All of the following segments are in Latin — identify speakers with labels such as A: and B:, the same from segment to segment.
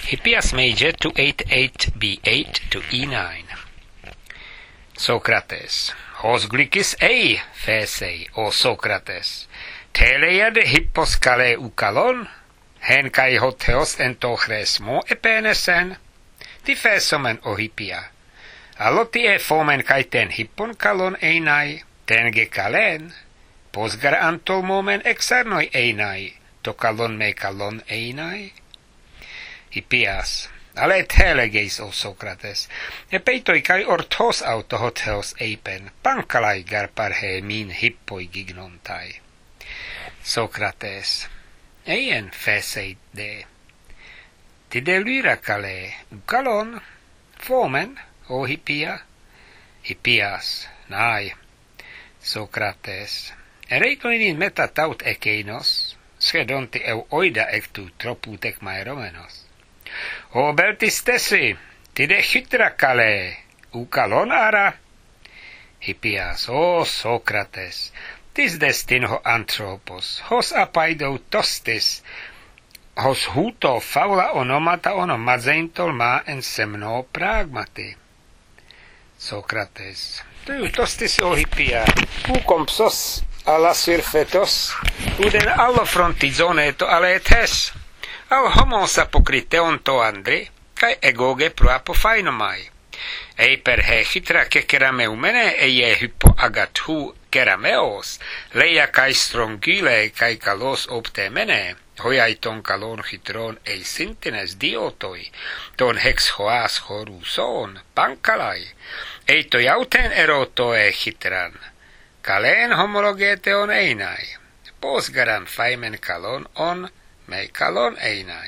A: Hippias major to 8 b8 to e9. Socrates. Hos glycis ei, Phesei, o Socrates. Teleiad hippos kale ukalon, hen kai hotheos entochresmo epenesen. Ti Phesomen o Hippia. Alloti e fomen kai ten hippon kalon einai, ten ge kalen, posgar antol momen exarnoi einai, to kalon me kalon einai. Hippias. Ale telegeis o Socrates, epeitoi kai orthos auto hotheos eipen, pankalai garparhe min hippoi gignontai. Socrates. Eien Phesei de. Ti de lyra kale, kalon, fomen, o Hippia? Hippias. Nai. Socrates. Ereikoinin meta taut ekeinos, schedonti eu oida ectu troputek maeromenos. O beltistesi, tide hytra kale, ukalon ara? Hippias, o Socrates, tis destinho anthropos, hos apaido tostis, hos huto faula onomata onomazeintol ma en semno pragmati. Socrates, tu tostis o Hippia, ukompsos, alla surfetos, uden allo frontizone to aletes, al homos apocriteon to andre, cae egoge pro apofainomai. Ei per he hitra kekerameumene eie hypo agathu kerameos, leia cae strongyle cae kalos optemene, hoiaiton kalon hitron ei sintines diotoi, ton hex hoas horuson, pankalai, eito jauten erotoe hitran, kalen homologeteon einai, posgaran faimen kalon on, me kalon einai.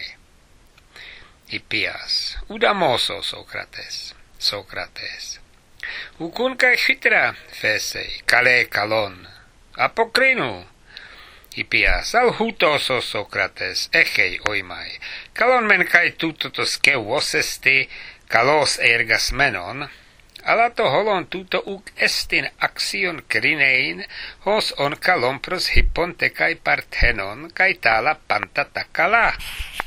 A: Hippias. Udamoso Socrates. Socrates. Ukun kai hitra, Phesei, kale kalon. Apokrinu. Hippias. Al hutoso Socrates, echei oimai. Kalon men kai tutotos keuosesti, kalos ergas menon, alato holon tuto uk estin axion krinein, hos on kalon pros hippon te kai parthenon, kai tala panta takala.